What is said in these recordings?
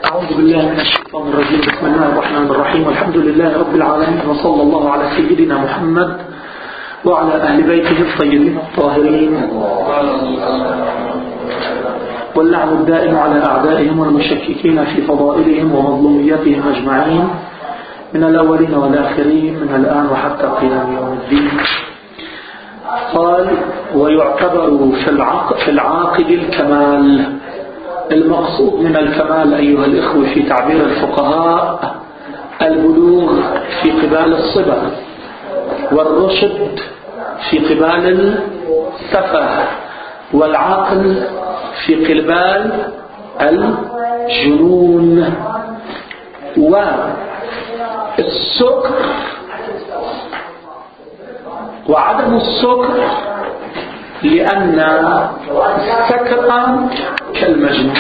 أعوذ بالله من الشيطان الرجيم. بسم الله الرحمن الرحيم، والحمد لله رب العالمين، وصلى الله على سيدنا محمد وعلى أهل بيته الطيبين الطاهرين، واللعن الدائم على أعدائهم والمشككين في فضائلهم ومظلوميتهم أجمعين من الأولين والآخرين من الآن وحتى قيام يوم الدين. قال: ويعتبر في العاقد الكمال. المقصود من الكمال أيها الإخوة في تعبير الفقهاء البلوغ في قبال الصبا، والرشد في قبال السفه، والعقل في قبال الجنون. والسكر وعدم السكر لأن السكر كالمجنون،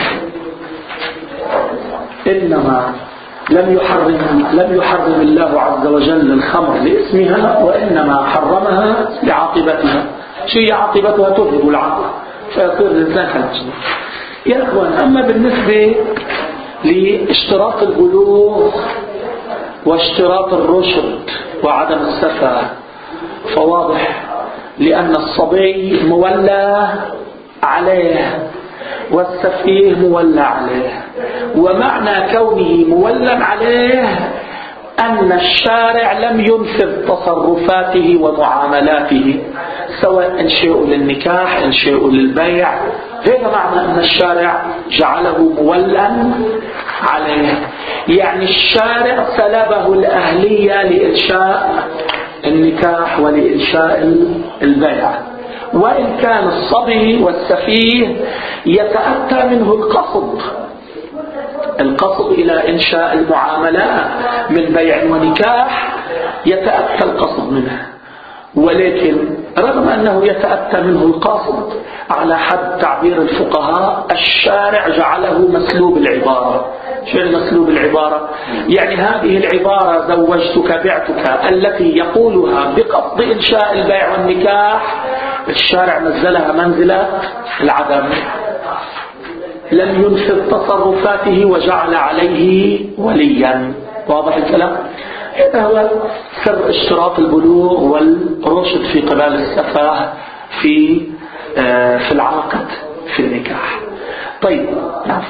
إنما لم يحرم الله عز وجل الخمر لاسمها، وإنما حرمها لعاقبتها. شيء عاقبتها تذهب العقل فيصير الإنسان كالمجنون. يا أخوان، أما بالنسبة لاشتراط البلوغ واشتراط الرشد وعدم السفه فواضح، لأن الصبي مولى عليه والسفيه مولى عليه، ومعنى كونه مولى عليه أن الشارع لم ينفذ تصرفاته ومعاملاته، سواء إن شئوا للنكاح إن شئوا للبيع. هذا معنى أن الشارع جعله مولى عليه، يعني الشارع سلبه الأهلية لإنشاء النكاح ولإنشاء البيع، وإن كان الصبي والسفيه يتأتى منه القصد إلى إنشاء المعاملات من بيع ونكاح، يتأتى القصد منه، ولكن رغم أنه يتأتى منه القصد على حد تعبير الفقهاء الشارع جعله مسلوب العبارة. شو مسلوب العبارة؟ يعني هذه العبارة زوجتك بعتك التي يقولها بقصد إنشاء البيع والنكاح، الشارع نزلها منزلة العدم، لم ينفذ تصرفاته وجعل عليه وليا. واضح الكلام؟ هذا هو سر اشتراط البلوغ والرشد في قبال السفاه في العقد في النكاح. طيب، نعم.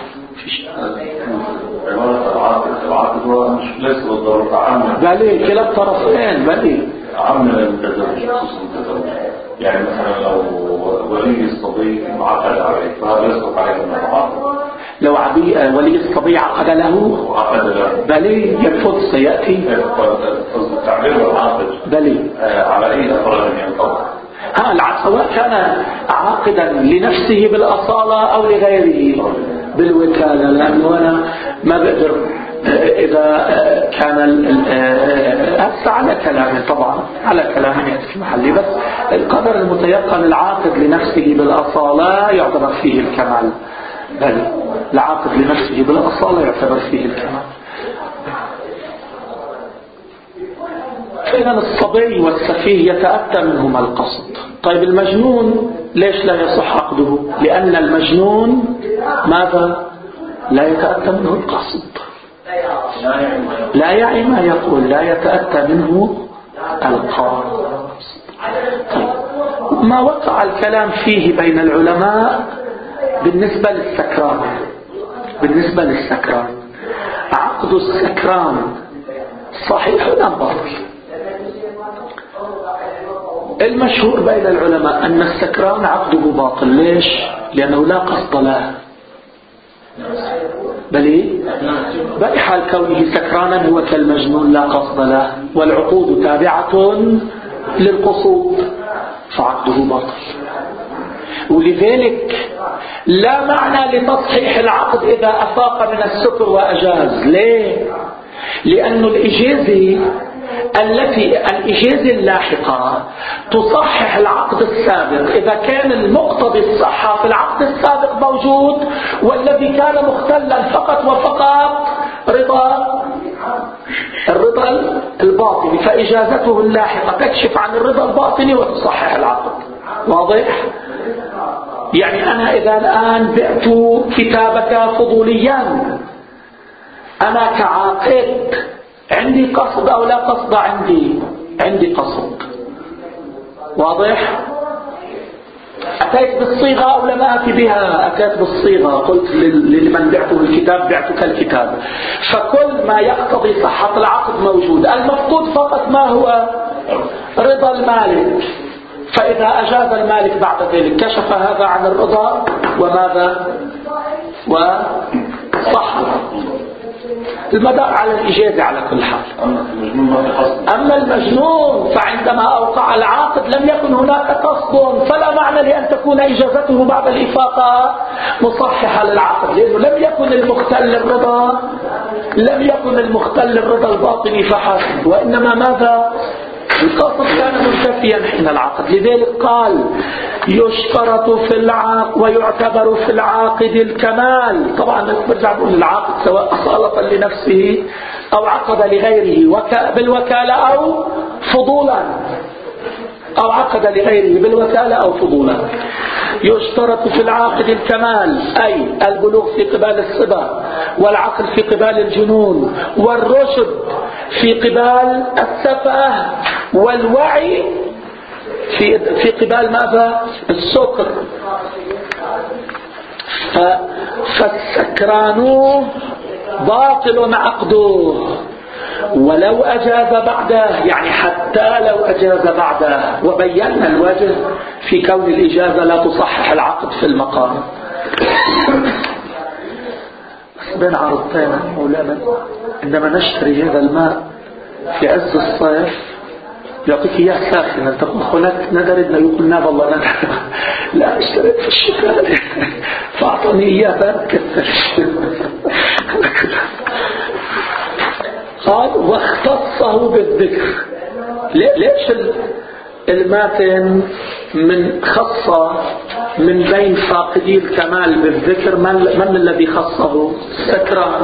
العقد هو مش ليس بالضرورة عامة، بل كلا الطرفين، بل عامة للتزوج، خصوصا التزوج. يعني مثلا لو ولي الصبي عقد عليه فهذا يصدق عليه النفقات. لو ولي الصبي عقد له بل يرفض سيأتي تعبير العاقد بل على أي أفراد ينطبق. سواء كان عاقدا لنفسه بالأصالة أو لغيره بالوكالة، لأنه أنا ما بقدر إذا كان على كلامي، طبعا على كلامي يأتي في محلي، بس القدر المتيقن العاقد لنفسه بالأصالة يعتبر فيه الكمال. بل العاقد لنفسه بالأصالة يعتبر فيه الكمال. فإذا الصبي والسفيه يتأتى منهما القصد. طيب المجنون ليش لا يصح عقده؟ لأن المجنون ماذا؟ لا يتأتى منه القصد، لا يعي ما يقول، لا يتأتى منه القصد. طيب، ما وقع الكلام فيه بين العلماء بالنسبة للسكران، عقد السكران صحيح أم باطل؟ المشهور بين العلماء أن السكران عقده باطل. ليش؟ لأنه لا قصد له، بل حال كونه سكرانا هو كالمجنون لا قصد له، والعقود تابعة للقصود، فعقده باطل. ولذلك لا معنى لتصحيح العقد إذا أفاق من السكر وأجاز. ليه؟ لأن الإجازة اللاحقة تصحح العقد السابق إذا كان المقتضي الصحة في العقد السابق موجود، والذي كان مختلا فقط وفقط الرضا الباطني، فإجازته اللاحقة تكشف عن الرضا الباطني وتصحح العقد. واضح؟ يعني أنا إذا الآن بعت كتابك فضوليا أنا كعاقد عندي قصد أو لا قصد؟ عندي قصد. واضح؟ أتيت بالصيغة أو لم أتي بها؟ أتيت بالصيغة. قلت لمن بعته الكتاب بعتك الكتاب. فكل ما يقتضي صحة العقد موجود. المفقود فقط ما هو؟ رضا المالك. فإذا أجاز المالك بعد ذلك كشف هذا عن الرضا وماذا؟ وصح المدار على الإجازة على كل حال. أما المجنون فعندما أوقع العقد لم يكن هناك قصد، فلا معنى لأن تكون إجازته بعد الإفاقة مصححة للعقد، لأنه لم يكن المختل الرضا الباطني فحسب، وإنما ماذا؟ القصد كان منتفيا حين العقد. لذلك قال يشترط في العقد ويعتبر في العاقد الكمال. طبعا برجع بقول العاقد سواء أصالة لنفسه أو عقد لغيره بالوكالة أو فضولا، أو عقد لغيره بالوكالة أو فضولا. يشترط في العاقد الكمال، أي البلوغ في قبال الصبا، والعقل في قبال الجنون، والرشد في قبال السفه، والوعي في قبال ماذا؟ السكر. فالسكران باطل عقده ولو أجاز بعده، يعني حتى لو أجاز بعده. وبينا الوجه في كون الإجازة لا تصحح العقد في المقام. بين عرضتين مولانا، عندما نشتري هذا الماء في عز الصيف يعطيك إياه ساخنا، تقول هناك ندرد يقول والله ندرد لا اشتريت في الشتاء فأعطني إياه كثر. قال واختصه بالذكر. ليش الماتن من خصة من بين فاقدي الكمال بالذكر؟ من الذي خصه؟ السكران.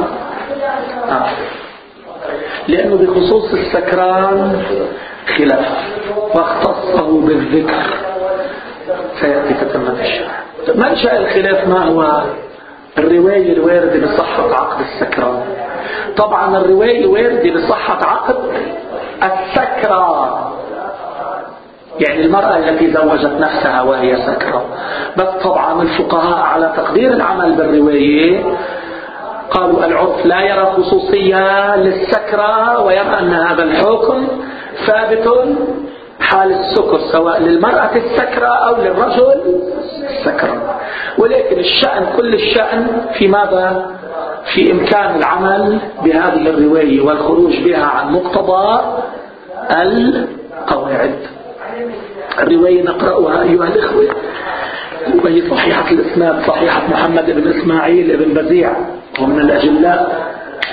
لأنه بخصوص السكران خلاف، واختصه بالذكر سيأتي تتمة الشرح. منشأ الخلاف ما هو؟ الرواية الواردة بصحة عقد السكران. طبعا الرواية الواردة بصحة عقد السكرة يعني المرأة التي زوجت نفسها وهي سكرة. بس طبعا الفقهاء على تقدير العمل بالرواية قالوا العرف لا يرى خصوصية للسكرة، ويرى أن هذا الحكم ثابت حال السكر سواء للمرأة السكرة أو للرجل السكرة. ولكن الشأن كل الشأن في ماذا؟ في إمكان العمل بهذه الرواية والخروج بها عن مقتضى القواعد. الرواية نقرأها أيها الإخوة، وهي صحيحة الإسناد، صحيحة محمد بن إسماعيل بن بزيع ومن الأجلاء.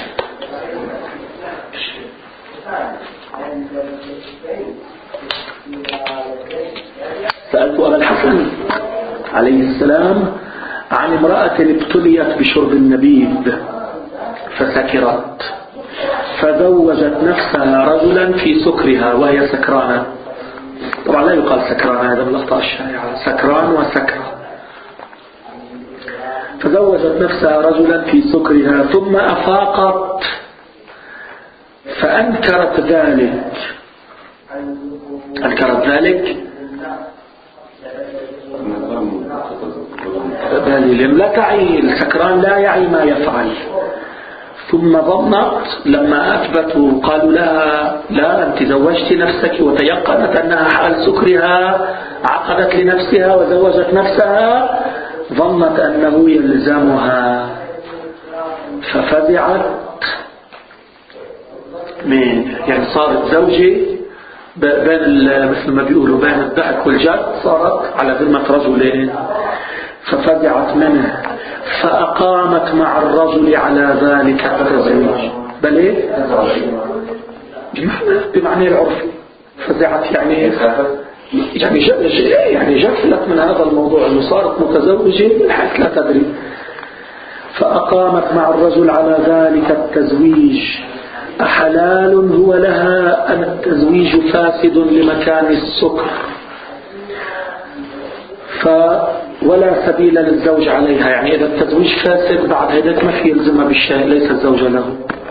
سألت أبا الحسن عليه السلام عن امرأة ابتليت بشرب النبيذ فسكرت، فزوجت نفسها رجلا في سكرها وهي سكرانة. طبعا لا يقال سكران، هذا من الأخطاء الشائعة، سكران وسكرة. فزوجت نفسها رجلا في سكرها ثم أفاقت فأنكرت ذلك. أنكرت ذلك لا تعي، السكران لا يعي ما يفعل. ثم ظنت لما أثبتوا قالوا لها لا أنت زوجت نفسك، وتيقنت أنها حال سكرها عقدت لنفسها وزوجت نفسها، ظنت أنه يلزمها ففزعت يعني صارت زوجي بين مثل ما بيقولوا بين الضحك والجد، صارت على ذمة رجلين. ففزعت منه فأقامت مع الرجل على ذلك التزويج. بل ايه؟ بمعنى العرف. فزعت يعني جفلت من هذا الموضوع انه صارت متزوجة من حيث لا تدري. فأقامت مع الرجل على ذلك التزويج. أحلال هو لها أن التزويج فاسد لمكان السكر، ولا سبيل للزوج عليها. يعني إذا التزويج فاسد بعد هذا ما في يلزمها بالشيء، ليس الزوج له.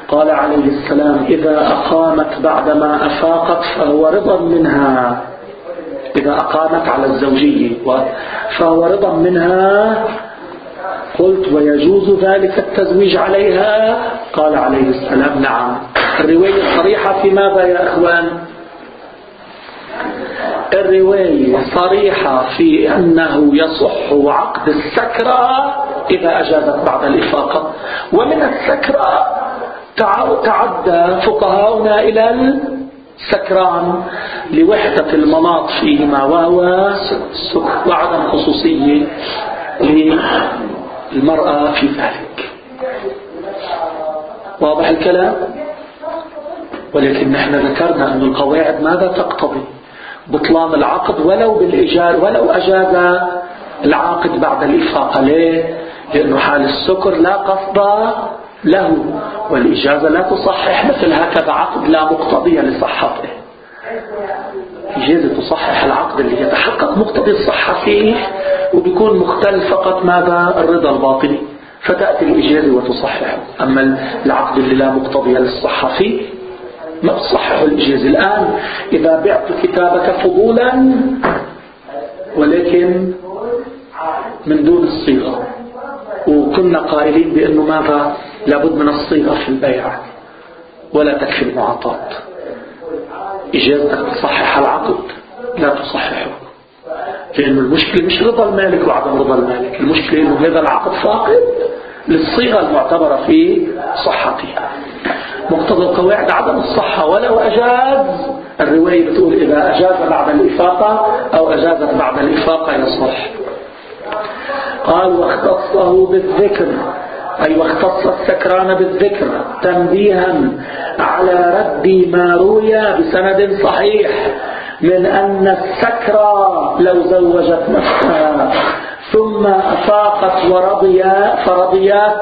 قال عليه السلام: إذا أقامت بعدما أفاقت فهو رضا منها. إذا أقامت على الزوجية فهو رضا منها. قلت: ويجوز ذلك التزويج عليها؟ قال عليه السلام: نعم. الرواية صريحة في ماذا يا أخوان؟ الرواية صريحة في أنه يصح عقد السكرة إذا أجازت بعد الإفاقة. ومن السكرة تعدى فقهاؤنا إلى السكران لوحدة المناط فيهما وهو السكر وعدم خصوصية للمرأة في ذلك. واضح الكلام؟ ولكن نحن ذكرنا أن القواعد ماذا تقتضي؟ بطلان العقد ولو بالإجازة، ولو أجاز العاقد بعد الإفاقة. ليه؟ لأنه حال السكر لا قصد له، والإجازة لا تصحح مثل هكذا عقد لا مقتضي لصحته. إجازة تصحح العقد اللي يتحقق مقتضي الصحة فيه، وبيكون مختل فقط ماذا؟ الرضا الباطني، فتأتي الإجازة وتصححه. أما العقد اللي لا مقتضي للصحة فيه ما تصحح الإجازة. الآن إذا بعت كتابك فضولا ولكن من دون الصيغة، وكنا قائلين بأنه ماذا؟ لابد من الصيغة في البيع ولا تكفي المعاطاة. إجازتك تصحح العقد؟ لا تصححه، لأن المشكلة مش رضا المالك وعدم رضا المالك، المشكلة أنه هذا العقد فاقد للصيغة المعتبرة في صحتها. مقتضى القواعد عدم الصحة ولو أجاز. الرواية بتقول إذا أجاز بعد الإفاقة أو أجازت بعد الإفاقة يصح. قال: واختصه بالذكر، أي واختص السكران بالذكر تنبيها على رد ما روي بسند صحيح من أن السكرى لو زوجت نفسها ثم أفاقت فرضيات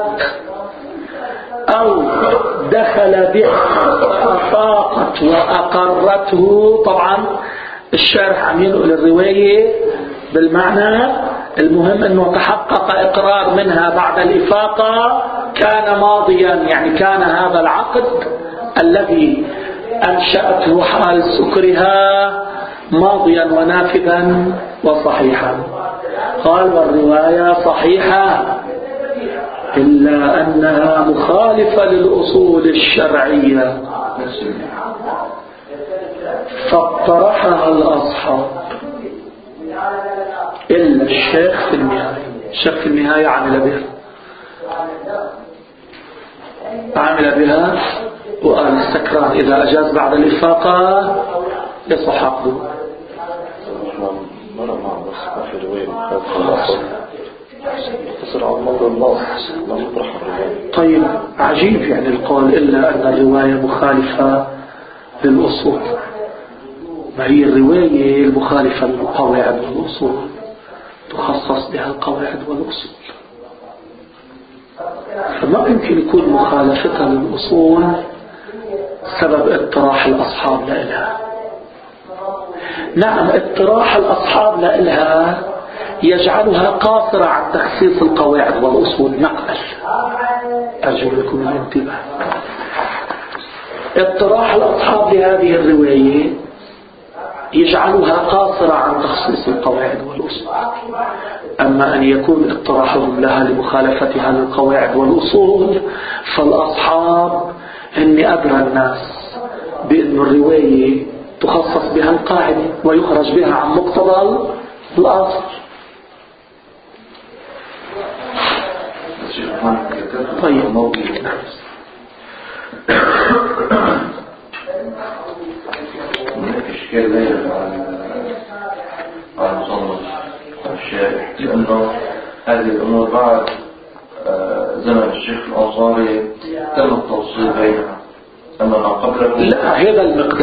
أو دخل بها فأفاقت وأقرته. طبعا الشارح عم ينقل الرواية بالمعنى المهم أنه تحقق إقرار منها بعد الإفاقة كان ماضيا، يعني كان هذا العقد الذي أنشأته حال سكرها ماضيا ونافذا وصحيحا. قال: والرواية صحيحة إلا أنها مخالفة للأصول الشرعية فاطرحها الأصحاب إلا الشيخ في النهاية. الشيخ في النهاية عمل بها وقال: السكران إذا أجاز بعد الإفاقة يصح عقده. طيب عجيب يعني القول إلا أن الرواية مخالفة للأصول. ما هي الرواية المخالفة للقواعد والأصول تخصص بها القواعد والأصول، فما يمكن يكون مخالفتها للأصول سبب اطراح الأصحاب لإلها. نعم، اطراح الأصحاب لإلها يجعلها قاصرة عن تخصيص القواعد والأصول. نقبل، أرجو لكم الانتباه. اطراح الأصحاب لهذه الرواية يجعلها قاصرة عن تخصيص القواعد والأصول. أما أن يكون اطراحهم لها لمخالفتها للقواعد والأصول فالأصحاب إني أدرى الناس بأن الرواية تخصص بها القاعدة ويخرج بها عن مقتضى الأصل. طيب إشكال ليس على المصنف الشارح، لأنه هذه الأمور بعد زمن الشيخ الأنصاري تم التوصيل بينها، أما ما قبله لا. هذا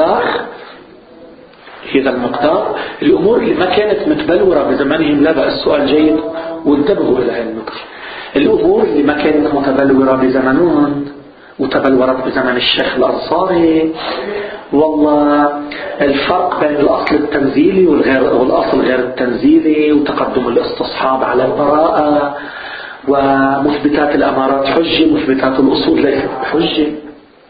المقدار الأمور اللي ما كانت متبلورة بزمانهم لا بأس. السؤال جيد وانتبهوا إلى هذه النقطة. الأمور اللي ما كانت متبلورة بزمنهم وتبلورت بزمن الشيخ الأنصاري، والله الفرق بين الأصل التنزيلي والأصل غير التنزيلي، وتقدم الاستصحاب على البراءة، ومثبتات الأمارات حجة، مثبتات الأصول ليست حجة.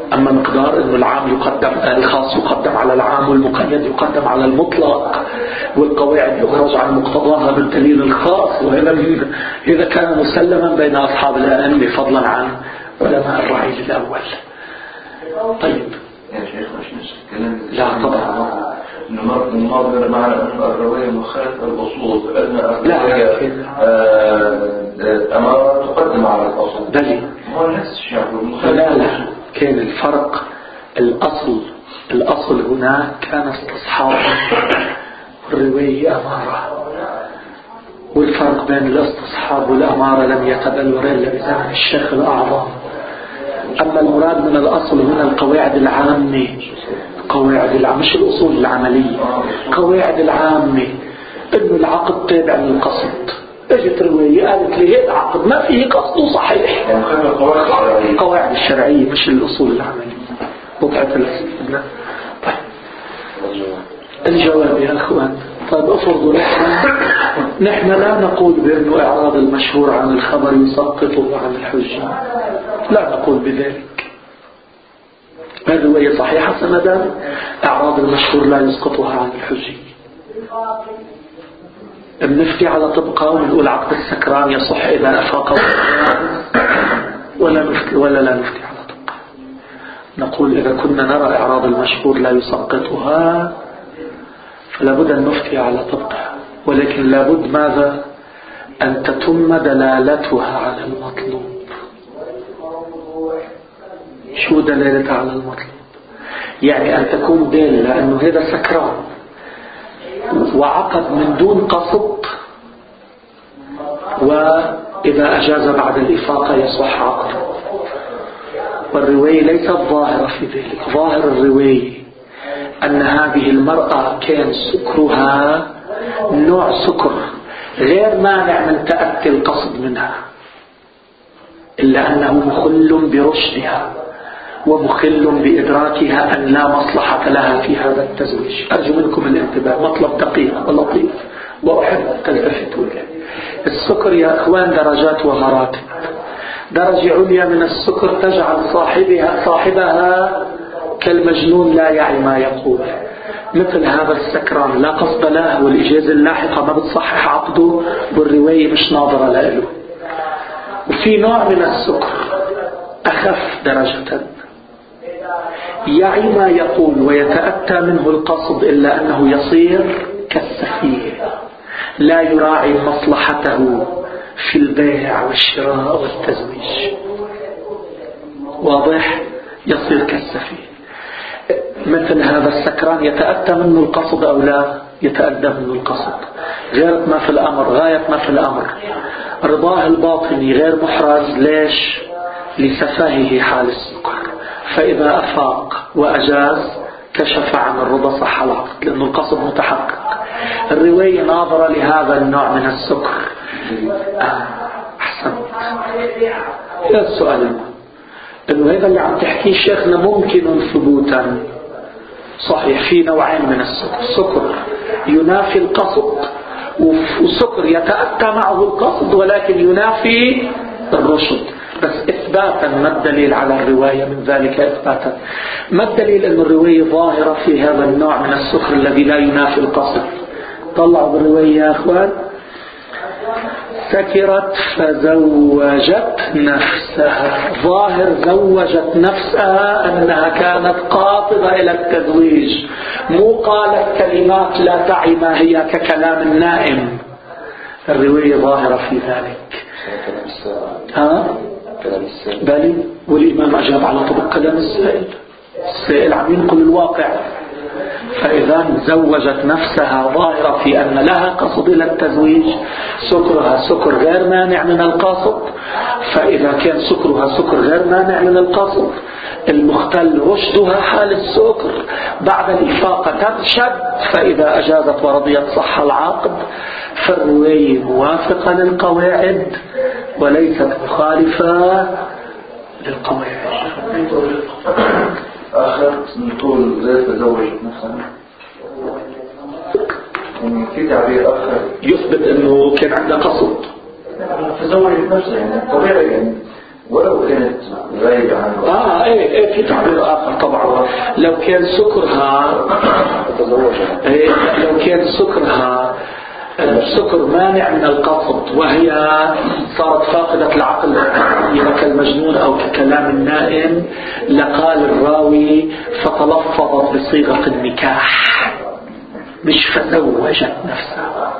أما مقدار أنه العام يقدم الخاص يقدم على العام والمقيد يقدم على المطلق والقواعد يخرج عن مقتضاها بالدليل الخاص، وهذا إذا كان مسلما بين أصحاب الأئمة فضلا عن علماء الرعيل الأول. طيب يا شيخ مش نتكلم لا طبعا نمر معنا أن الرواية مخالفة الأصول، أن الرواية أمارة تقدم على الأصل. بلي هو نفس الشيء لا كان الفرق الأصل هنا كان استصحاب الرواية أمارة، والفرق بين الاستصحاب والأمارة لم يتبلور إلا بزمن الشيخ الأعظم. أما المراد من الأصل هنا القواعد العامة، مش الأصول العملية، قواعد العامة إنه العقد تابع للقصد. اجت رواية قالت لي هذا عقد ما فيه قصد صحيح، القواعد الشرعية مش الأصول العملية. وضعت الأسئلة. طيب الجواب يا أخوان. طيب افرضوا نحن لا نقول بأنه إعراض المشهور عن الخبر يسقطه عن الحجة، لا نقول بذلك. الرواية صحيحة سندان، إعراض المشهور لا يسقطها عن الحجة. بنفتي على طبقة ونقول عقد السكران يصح إذا أفاق ولا لا نفتي على طبقة. نقول إذا كنا نرى إعراض المشهور لا يسقطها فلا بد أن نفتي على طبقة، ولكن لابد ماذا؟ أن تتم دلالتها على المطلوب. شو دلالتها على المطلوب؟ يعني أن تكون دالة أنه هذا سكران وعقد من دون قصد، وإذا أجاز بعد الإفاقة يصح عقد. والرواية ليست ظاهرة في ذلك. ظاهر الرواية أن هذه المرأة كان سكرها نوع سكر غير مانع من تأتي القصد منها، إلا أنه مخل برشدها ومخل بإدراكها أن لا مصلحة لها في هذا التزويج. أرجو منكم الانتباه، مطلب دقيق ولطيف وأحب تلتفتوا إليه. السكر يا أخوان درجات ومراتب. درجة عليا من السكر تجعل صاحبها كالمجنون لا يعي ما يقول، مثل هذا السكران لا قصد له، والإجازة اللاحقة ما بتصحح عقده، والرواية مش ناظرة له. وفي نوع من السكر أخف درجة يعي ما يقول ويتأتى منه القصد، إلا أنه يصير كالسفيه لا يراعي مصلحته في البيع والشراء والتزويج. واضح؟ يصير كالسفيه. مثل هذا السكران يتأتى منه القصد أو لا يتأتى منه القصد. غاية ما في الأمر رضاه الباطني غير محرز. ليش؟ لسفاهه حال السكر. فإذا أفاق وأجاز كشف عن الرضا صح العقد، لأنه القصد متحقق. الرواية ناظرة لهذا النوع من السكر. أحسنت. هذا السؤال إنه هذا اللي عم تحكيه شيخنا ممكن ثبوتا صحيح. في نوعين من السكر: سكر ينافي القصد، وسكر يتأتى معه القصد ولكن ينافي الرشد. بس إثباتا ما الدليل على الرواية من ذلك؟ إثباتا ما الدليل أن الرواية ظاهرة في هذا النوع من السكر الذي لا ينافي القصد؟ طلعوا بالرواية يا أخوان: سكرت فزوجت نفسها. ظاهر زوجت نفسها أنها كانت قاطبة إلى التزويج، مو قالت كلمات لا تعي ما هي ككلام النائم. الرواية ظاهرة في ذلك. بل والإمام أجاب على طبق كلام السائل عم ينقل الواقع. فإذا زوجت نفسها ظاهرة في أن لها قصد إلى التزويج، سكرها سكر غير مانع من القصد. فإذا كان سكرها سكر غير مانع من القصد، المختل رشدها حال السكر، بعد الإفاقة ترشد، فإذا أجازت ورضيت صح العقد. فالرواية موافقة للقواعد وليست مخالفة للقواعد. آخر نقول زي تزوجت نفسها، يعني في تعبير آخر يثبت أنه كان عندها قصد. تزوجت نفسها يعني طبيعي، يعني ولو كانت غايبة عنه. إيه في تعبير آخر طبعا. لو كان سكرها سكر مانع من القصد وهي صارت فاقدة العقل كالمجنون أو ككلام النائم، لقال الراوي فتلفظت بصيغة النكاح مش فزوجت نفسها.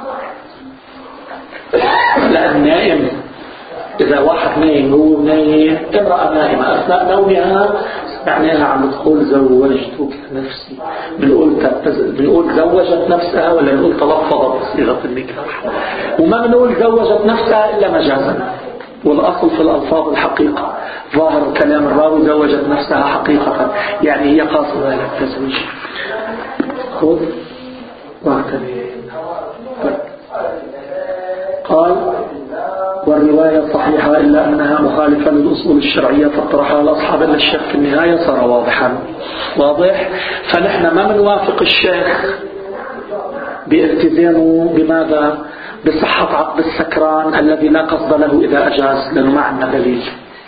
لأن نائم، إذا واحد نايم هو نايم، امرأة نائمة أثناء نومها معناها عم تقول زوجتك نفسي، بنقول زوجت نفسها ولا بنقول تلفظت بصيغة النكاح؟ وما بنقول زوجت نفسها إلا مجازا، والأصل في الألفاظ الحقيقة. ظاهر كلام الراوي زوجت نفسها حقيقة، يعني هي قاصدة للتزويج. خذ واعتني. قال والرواية صحيحة إلا أنها مخالفة للأصول الشرعية فاطرحها الأصحاب إلا الشيخ في النهاية صار واضح. فنحن ما منوافق الشيخ بالتزامه بماذا؟ بصحة عقد السكران الذي لا قصد له إذا أجاز، لأنه ما عندنا دليل.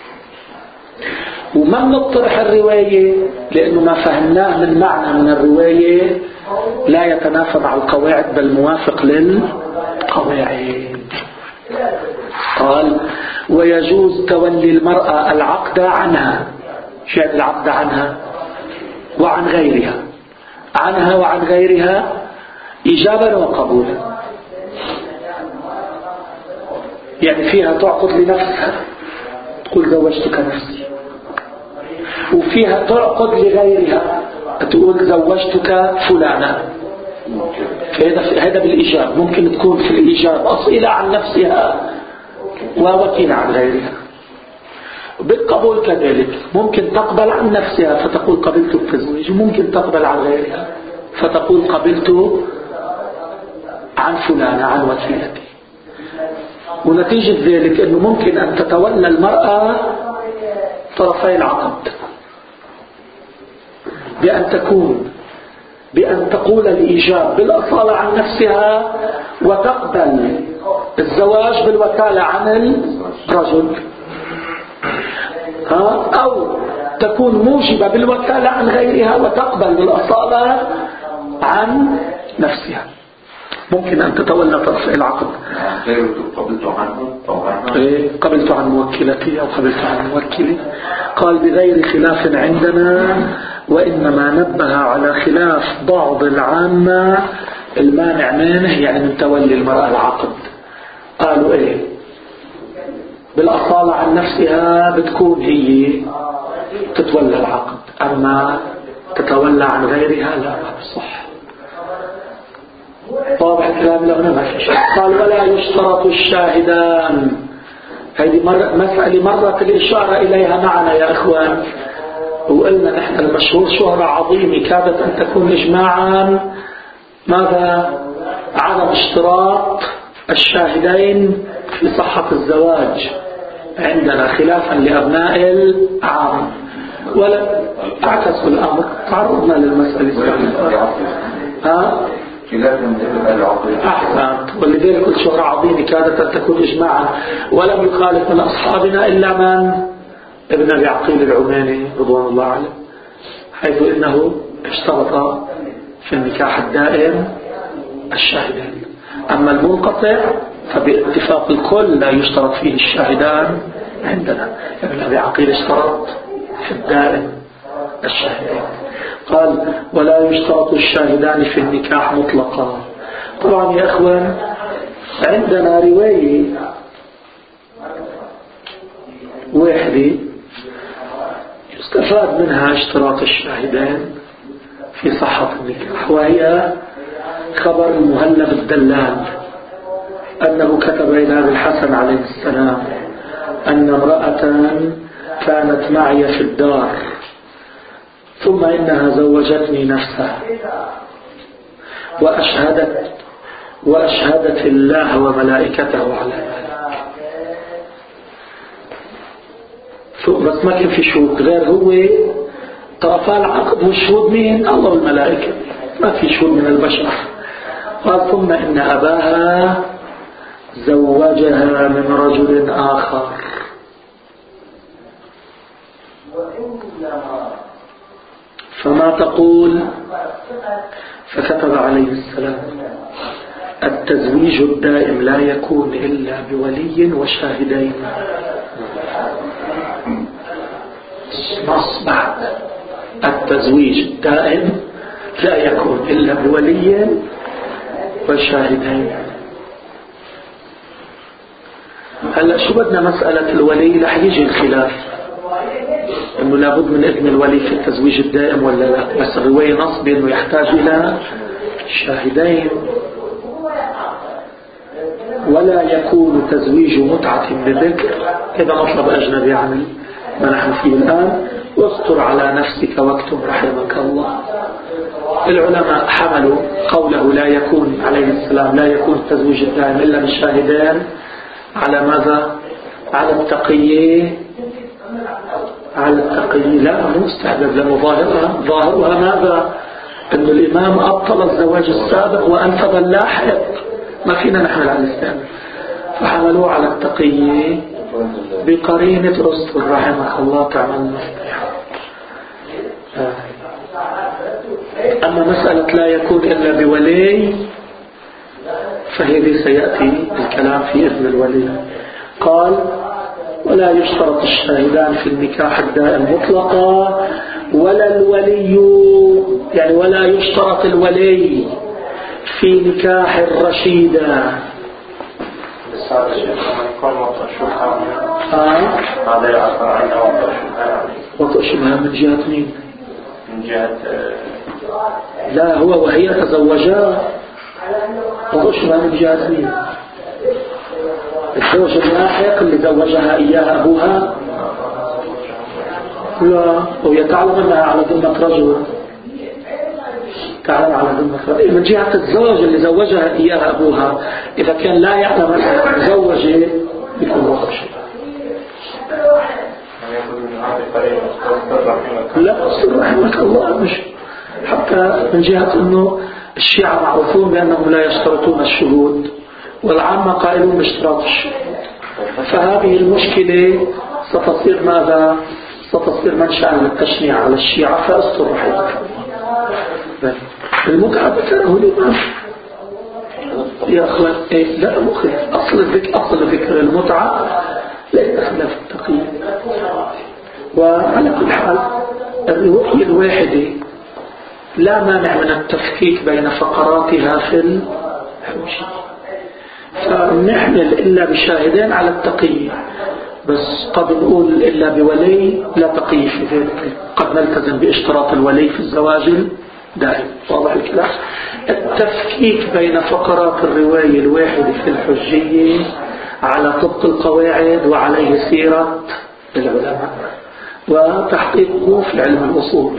وما نطرح الرواية لأنه ما فهمناه من معنى من الرواية لا يتنافى مع القواعد بل موافق للقواعد. قال ويجوز تولي المرأة العقد عنها. شيء العقد عنها وعن غيرها، عنها وعن غيرها إيجابا وقبولا. يعني فيها تعقد لنفسها تقول زوجتك نفسي، وفيها تعقد لغيرها تقول زوجتك فلانة. هذا بالإيجاب، ممكن تكون في الإيجاب أصيلة عن نفسها ووكيلة عن غيرها. بالقبول كذلك، ممكن تقبل عن نفسها فتقول قبلت التزويج، وممكن تقبل عن غيرها فتقول قبلت عن فلانة عن وكيلتي. ونتيجة ذلك أنه ممكن أن تتولى المرأة طرفي العقد بأن تقول الإيجاب بالأصالة عن نفسها وتقبل الزواج بالوكالة عن الرجل، أو تكون موجبة بالوكالة عن غيرها وتقبل بالأصالة عن نفسها. ممكن أن تتولى طرف العقد. قبلت عنه أو عنها؟ قبلت عن موكلتي أو قبلت عن موكلي. قال بغير خلاف عندنا، وإنما نبه على خلاف بعض العامة المانع منه، يعني من تولي المرأة العقد. قالوا بالأصالة عن نفسها بتكون هي تتولى العقد، أما تتولى عن غيرها لا صح. واضح الكلام لهنا ما في شيء. قال ولا يشترط الشاهدان. هذه مسألة مرت الإشارة إليها معنا يا إخوان، وقلنا نحن المشهور شهرة عظيمة كادت أن تكون إجماعا ماذا؟ عدم اشتراط الشاهدين في صحة الزواج عندنا خلافا لأبناء العام. ولا تعكس الأمر، تعرضنا للمسألة السابقة. أحسنت. ولذلك كل شهرة عظيمة كادت أن تكون إجماعا، ولم يخالف من أصحابنا إلا من؟ ابن أبي عقيل العماني رضوان الله عليه، حيث إنه اشترط في النكاح الدائم الشاهدين. أما المنقطع فباتفاق الكل لا يشترط فيه الشاهدان عندنا. ابن أبي عقيل اشترط في الدائم الشاهدين. قال ولا يشترط الشاهدان في النكاح مطلقا. طبعا يا أخوان عندنا رواية واحدة يستفاد منها اشتراط الشاهدين في صحة النكاح، وهي خبر المهلب الدلال أنه كتب إلى أبي الحسن عليه السلام أن امرأة كانت معي في الدار ثم إنها زوجتني نفسها وأشهدت الله وملائكته على ذلك. بس ما كان في شهود غير هو طرفا العقد، والشهود مين؟ الله والملائكة، ما في شهود من البشر. قال ثم إن أباها زوجها من رجل آخر. فما تقول؟ فكتب عليه السلام: التزويج الدائم لا يكون إلا بولي وشاهدين. نص بعد: التزويج الدائم لا يكون إلا بولي وشاهدين. هلأ شو بدنا مسألة الولي؟ رح يجي الخلاف انه لابد من اذن الولي في التزويج الدائم ولا لا، بس الرواية نص بانه يحتاج الى شاهدين. ولا يكون تزويج متعة بذكر، هذا مطلب اجنبي عن ما نحن فيه الان. واستر على نفسك واكتم رحمك الله. العلماء حملوا قوله لا يكون عليه السلام لا يكون التزويج الدائم الا بالشاهدين على ماذا؟ على التقية. على التقية لا مو استحباب، لأنه ظاهرها ماذا؟ أن الإمام أبطل الزواج السابق وأنفذ اللاحق، ما فينا نحمل على الاستحباب، فحملوا على التقية بقرينة أسطر رحمك الله تعمل مفتاح. أما مسألة لا يكون إلا بولي فهذه سيأتي الكلام في إذن الولي. قال: ولا يشترط الشاهدان في النكاح الدائم مطلقا ولا الولي، يعني ولا يشترط الولي في نكاح الرشيدة. وطئ شبهة من جهة مين؟ من جهة لا هو وهي تزوجا. وطئ شبهة من جهة مين؟ الزوج اللاحق اللي زوجها إياها أبوها؟ لا، وهي تعلم أنها على ذمة رجل، تعلم على ذمة رجل. من جهة الزوج اللي زوجها إياها أبوها، إذا كان لا يعلم أنها زوجه يكون وقت شيء. لا أصل رحمك الله، مش حتى من جهة أنه الشيعة معروفون بأنهم لا يشترطون الشهود، والعامة قائلون باشتراط الشهود. فهذه المشكلة ستصير ماذا؟ ستصير منشأ للتشنيع على الشيعة، فأستر رحمك الله. المتعة ذكره الإمام يا أخوان. إيه لا مخيف. أصل ذكر المتعة ليس خلاف التقييد. وعلى كل حال الرواية الواحدة لا مانع من التفكيك بين فقراتها في الحوشي، فنحمل إلا بشاهدين على التقية، بس قد نقول إلا بولي لا تقية في ذلك. قد نلتزم باشتراط الولي في الزواج الدائم. واضح الكلام؟ التفكيك بين فقرات الرواية الواحدة في الحجية على طبق القواعد وعليه سيرة العلماء وتحقيقه في علم الأصول.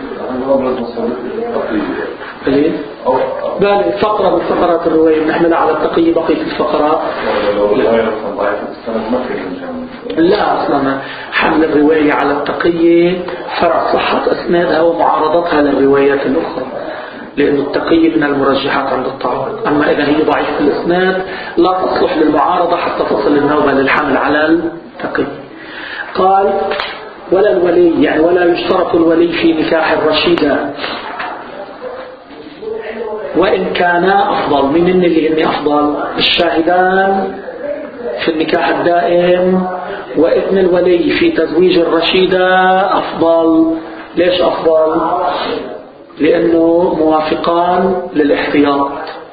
بالي فقرة من فقرات الرواية نحملها على التقية، بقية الفقرات لا. أصلا حمل الرواية على التقية فرع صحة أسنادها ومعارضتها للروايات الأخرى، لأن التقية من المرجحات عند التعارض. أما إذا هي ضعيفة الإسناد لا تصلح للمعارضة حتى تصل النوبة للحمل على التقية. قال: ولا الولي، يعني ولا يشترط الولي في نكاح الرشيدة، وإن كان أفضل. من اللي هن أفضل؟ الشاهدان في النكاح الدائم وإذن الولي في تزويج الرشيدة أفضل. ليش أفضل؟ لأنه موافقان للاحتياط،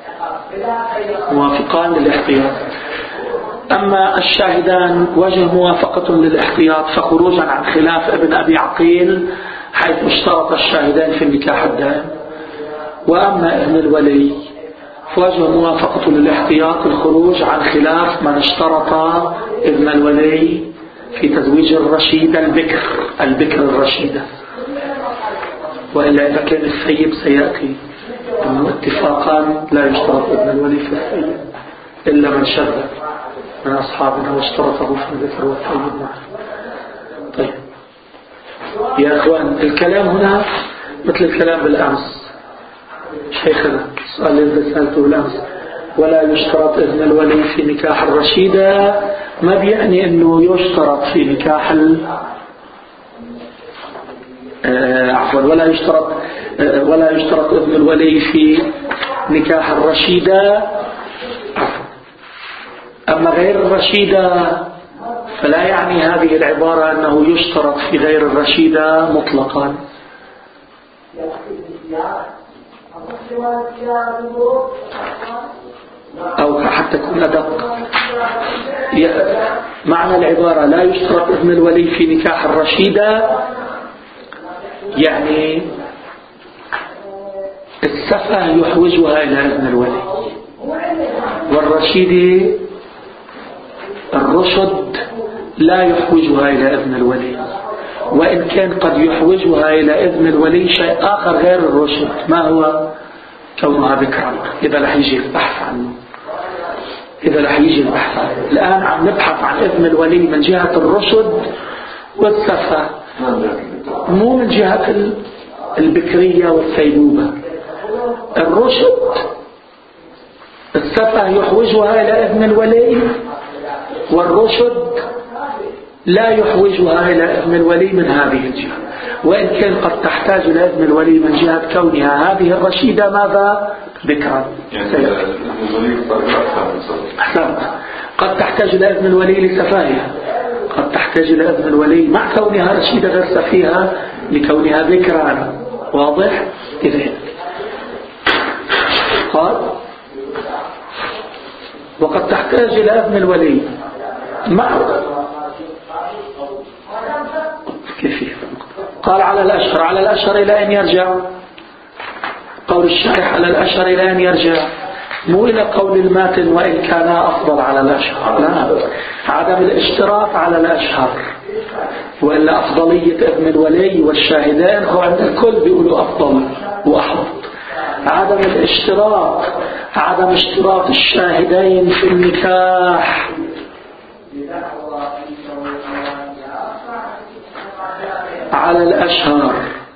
موافقان للاحتياط. أما الشاهدان وجه موافقة للاحتياط فخروجا عن خلاف ابن أبي عقيل حيث اشترط الشاهدان في النكاح الدائم. وأما ابن الولي فوجه موافقة للاحتياط الخروج عن خلاف من اشترط ابن الولي في تزويج الرشيدة البكر الرشيدة. وإلا إذا كان الثيب سيأتي أنه اتفاقا لا يشترط ابن الولي في الثيب إلا من شذ من أصحابنا واشترطه في الذكر والثيب معه. طيب يا أخوان، الكلام هنا مثل الكلام بالأمس. شيخنا السؤال الذي سألته بالأمس: ولا يشترط إذن الولي في نكاح الرشيدة، ما بيعني أنه يشترط في نكاح عفوا ولا يشترط ابن الولي في نكاح الرشيدة. أما غير الرشيدة فلا يعني هذه العبارة أنه يشترط في غير الرشيدة مطلقا. أو حتى تكون أدق، معنى العبارة لا يشترط ابن الولي في نكاح الرشيدة يعني السفة يحوجها إلى ابن الولي، والرشيدة الرشد لا يحوجها إلى ابن الولي، وإن كان قد يحوجها إلى ابن الولي شيء آخر غير الرشد. ما هو؟ كونها ذكرا. إذا رح يجي البحث عنه، الآن عم نبحث عن ابن الولي من جهة الرشد والسفة، مو من جهة البكرية والثيبوبة. الرشد السفة يحوجها إلى ابن الولي، والرشد لا يحوجها إلى ابن الولي من هذه الجهة، وإن كان قد تحتاج إلى ابن الولي من جهة كونها هذه الرشيدة ماذا؟ ذكرا. قد تحتاج إلى ابن الولي لسفاهها، قد تحتاج إلى ابن الولي مع كونها رشيدة غير سفيهة لكونها ذكرا. واضح؟ إذن قال وقد تحتاج إلى ابن الولي مع كيف قال على الأشهر إلى أن يرجع. قول الشارح على الأشهر إلى أن يرجع، مو إلى قول الماتن وإن كان أفضل على الأشهر، لا، عدم الاشتراط على الأشهر، وإلا أفضلية ابن الولي والشاهدين هو عند الكل بيقولوا أفضل وأحوط. عدم الاشتراط، عدم اشتراط الشاهدين في النكاح على الأشهر،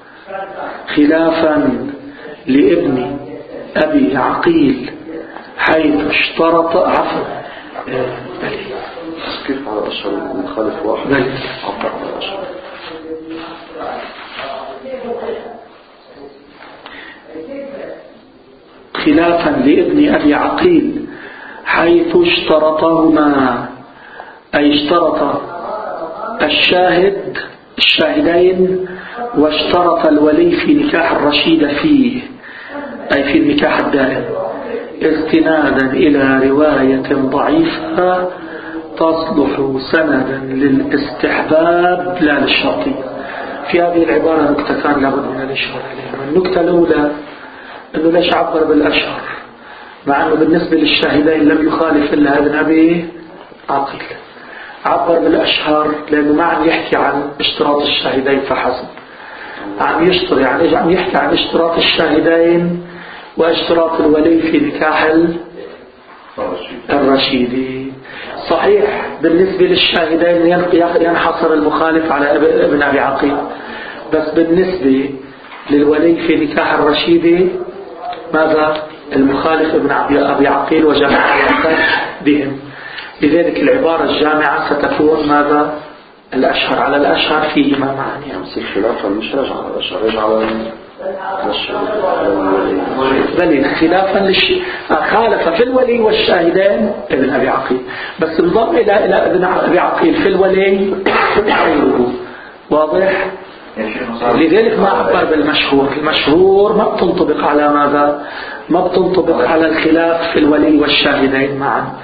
خلافا لابن أبي عقيل حيث اشترط كيف على الأشهر المخالف واحد عبر على الأشهر. خلافا لابن أبي عقيل حيث اشترطهما، أي اشترط الشاهدين واشترط الولي في نكاح الرشيد فيه، أي في النكاح الدائم، استنادا إلى رواية ضعيفة تصلح سندا للاستحباب لا للشرطية. في هذه العبارة نكتتان لابد من الإشارة عليها. النكتة الأولى أنه ليش عبر بالأشهر مع أنه بالنسبة للشاهدين لم يخالف إلا ابن أبي عقيل. عبر بالأشهر لأنه ما عم يحكي عن اشتراط الشاهدين فحسب، عم يشترط يعني عم يحكي عن اشتراط الشاهدين واشتراط الولي في نكاح الرشيدي. صحيح بالنسبة للشاهدين ينحصر المخالف على ابن أبي عقيل، بس بالنسبة للولي في نكاح الرشيدي ماذا؟ المخالف ابن أبي عقيل وجماعة بهم. لذلك العبارة الجامعة ستكون ماذا؟ الأشهر على الأشهر فيهما معاني. خلافا مش رجع على الأشهر، رجع على بل خلافا خالف في الولي والشاهدين ابن أبي عقيل، بس انضم إلى ابن أبي عقيل في الولي غيره. واضح؟ لذلك ما عبر بالمشهور. المشهور ما بتنطبق على ماذا؟ ما بتنطبق على الخلاف في الولي والشاهدين معا،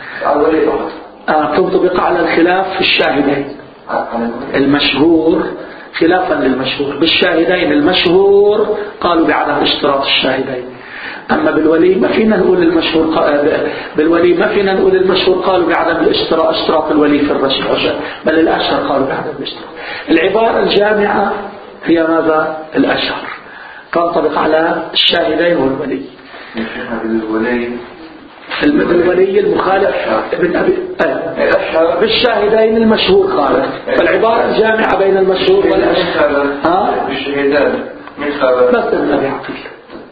تنطبق على الخلاف في الشاهدين. المشهور خلافا للمشهور، بالشاهدين المشهور قالوا بعدم اشتراط الشاهدين. أما بالولي ما فينا نقول المشهور بالولي ما فينا نقول المشهور قالوا بعدم اشتراط الولي في الرشيد، بل الأشهر قالوا بعدم الاشتراط. العبارة الجامعة هي ماذا؟ الأشهر تنطبق على الشاهدين والولي. بالولي المخالف ابن أبي بالشاهدين المشهور خالف، فالعبارة الجامعة بين المشهور والأشهر بس ابن أبي عقيل.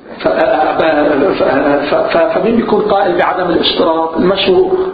فمين بيكون قائل بعدم الاشتراط؟ المشهور.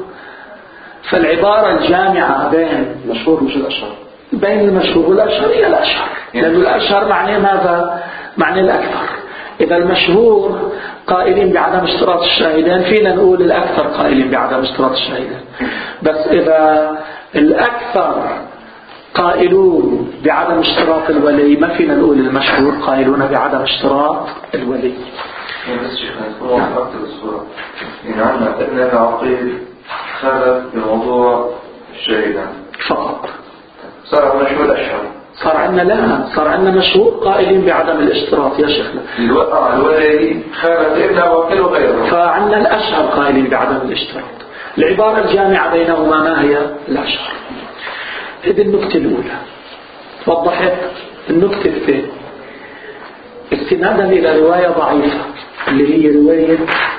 فالعبارة الجامعة بين المشهور مش الأشهر، بين المشهور والأشهر هي الأشهر. لأن الأشهر معناه ماذا؟ معناه الأكثر. إذا المشهور قائلين بعدم اشتراط الشاهدين فينا نقول الأكثر قائلين بعدم اشتراط الشاهدين. بس إذا الأكثر قائلون بعدم اشتراط الولي ما فينا نقول المشهور قائلون بعدم اشتراط الولي. بس شيخنا تكون أكثر الصورة عندنا ابن عقيل خالف بموضوع الشهيدان فقط صار مشهور الأشهر صار عندنا مشهور قائلين بعدم الاشتراط يا شيخنا الولي خالف ابن عقيل وغيره فعندنا الأشهر قائلين بعدم الاشتراط. العبارة الجامعة بينهما ما هي؟ الأشهر. هذه النكتة الأولى وضحت. النكتة الثانية استنادا إلى رواية ضعيفة اللي هي رواية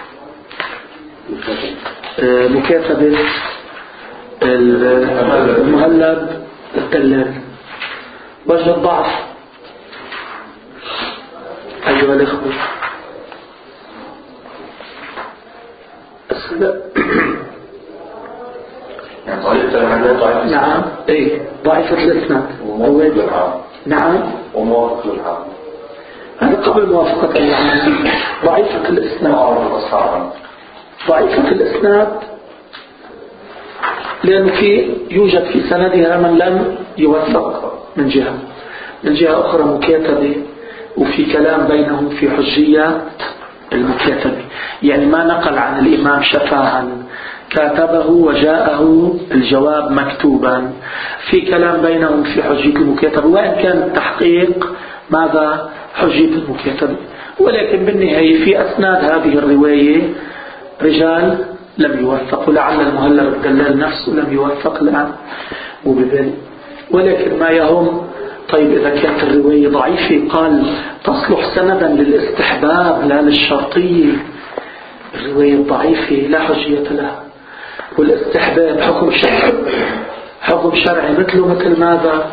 مكاتبة المهلب الدلال. وجه الضعف أيها الأخوة نعم ضعيفة الإسناد نعم وموافق للحال هذا قبل موافقة العام. ضعيفة الإسناد ضعيفة الإسناد لأن يوجد في سندها من لم يوثق من جهة أخرى مكاتبة وفي كلام بينهم في حجية المكاتبة. يعني ما نقل عن الإمام شفاها كاتبه وجاءه الجواب مكتوبا في كلام بينهم في حجية المكاتبة وإن كان التحقيق ماذا؟ حجية المكاتبة. ولكن بالنهاية في أسناد هذه الرواية رجال لم يوثقوا لعل المهلب الدلال نفسه لم يوثق الآن وبذلك. ولكن ما يهم طيب إذا كانت الرواية ضعيفة قال تصلح سندا للاستحباب لا للشرطية. الرواية الضعيفة لا حجية لها. والاستحباب حكم شرعي مثل ماذا؟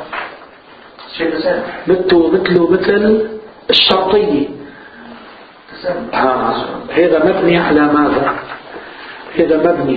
مثل الشرطية. هذا مبني على ماذا؟ هذا مبني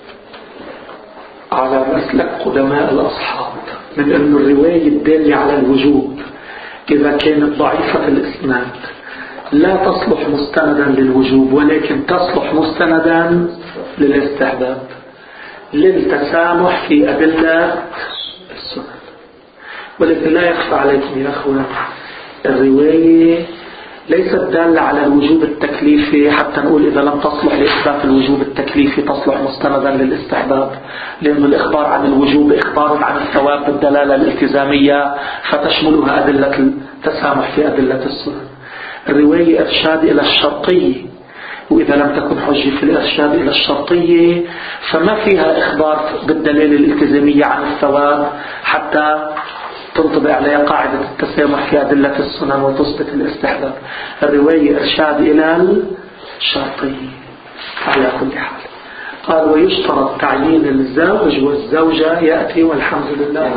على مسلك قدماء الأصحاب من أن الرواية الدالة على الوجوب إذا كانت ضعيفة الإسناد لا تصلح مستندا للوجوب ولكن تصلح مستندا للاستحباب للتسامح في أدلة السنن. ولكن لا يخفى عليكم يا أخوان الرواية ليست دالة على الوجوب التكليفي حتى نقول إذا لم تصلح لإثبات الوجوب التكليفي تصلح مستندا للاستحباب. لأن الإخبار عن الوجوب إخبار عن الثواب بالدلالة الالتزامية فتشملها أدلة التسامح في أدلة السنن. الرواية إرشاد إلى الشرطية وإذا لم تكن حجة في الإرشاد إلى الشرطية فما فيها إخبار بالدلالة الالتزامية عن الثواب حتى تنطبق عليها قاعدة التسامح في أدلة السنن وتثبت الاستحباب. الرواية إرشاد إلى الشرطية على كل حال. قال ويشترط تعيين الزوج والزوجة يأتي والحمد لله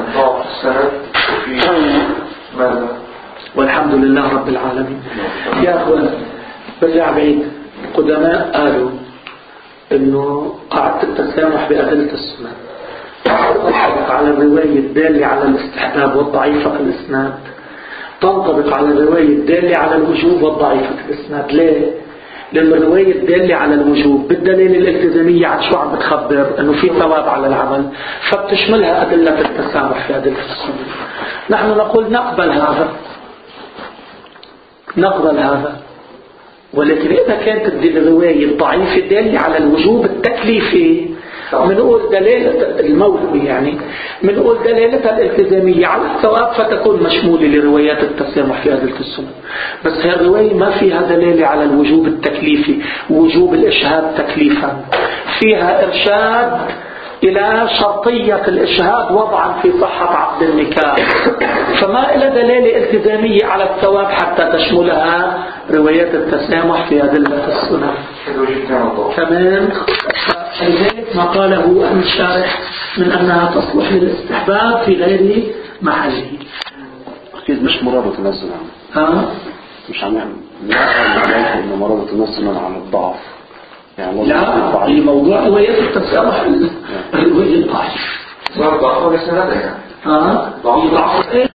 والحمد لله رب العالمين. يا أخوان برجع بعيد قدماء قالوا إنه قاعدة التسامح بأدلة السنن تنطبق على الرواية الدالة على الاستحباب والضعيفة في الإسناد تنطبق على الرواية الدالة على الوجوب والضعيفة في الإسناد. ليه؟ لأن الرواية الدالة على الوجوب بالدليل الالتزامية عن شو عم بتخبر أنه في ثواب على العمل فبتشملها أدلة التسامح في أدلة السنن. نحن نقول نقبل هذا ولكن إذا كانت الرواية الضعيفة دالة على الوجوب التكليفي منقول دلالة الموضوع يعني منقول دلالتها الالتزامية على الثواب فتكون مشمولة لروايات التسامح في أدلة السنن. بس هذه الرواية ما فيها دلالة على الوجوب التكليفي ووجوب الإشهاد تكليفا فيها إرشاد إلى شرطية الإشهاد وضعا في صحة عقد النكاح فما إلى دلالة التزامية على الثواب حتى تشملها روايات التسامح في أدلة السنن. تمام. فلذلك ما قاله الشارح من أنها تصلح للاستحباب في غير محله. أكيد مش مرابط الناس مش عم نعرف إنه مرابط الناس عن الضعف يعني لا الموضوع روايات التسامح الرواية الضعيف ضعف ولا سندها ضعف